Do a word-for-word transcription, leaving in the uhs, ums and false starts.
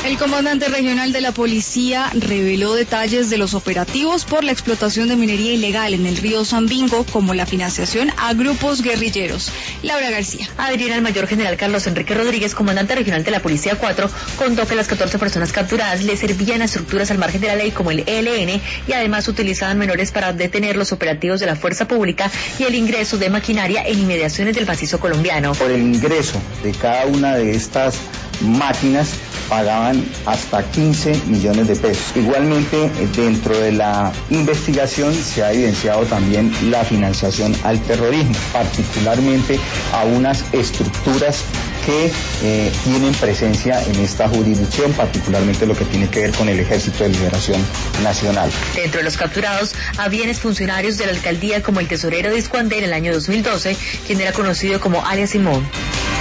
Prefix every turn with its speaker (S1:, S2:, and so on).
S1: El comandante regional de la policía reveló detalles de los operativos por la explotación de minería ilegal en el río Sambingo, como la financiación a grupos guerrilleros. Laura García.
S2: Adriana, el mayor general Carlos Enrique Rodríguez, comandante regional de la Policía cuatro, contó que las catorce personas capturadas le servían a estructuras al margen de la ley como el E L N y además utilizaban menores para detener los operativos de la fuerza pública y el ingreso de maquinaria en inmediaciones del macizo colombiano.
S3: Por el ingreso de cada una de estas máquinas pagaban hasta quince millones de pesos. Igualmente, dentro de la investigación se ha evidenciado también la financiación al terrorismo, particularmente a unas estructuras que eh, tienen presencia en esta jurisdicción, particularmente lo que tiene que ver con el Ejército de Liberación Nacional.
S2: Dentro de los capturados había exfuncionarios de la alcaldía como el tesorero de Iscuandé en el año dos mil doce, quien era conocido como alias Simón.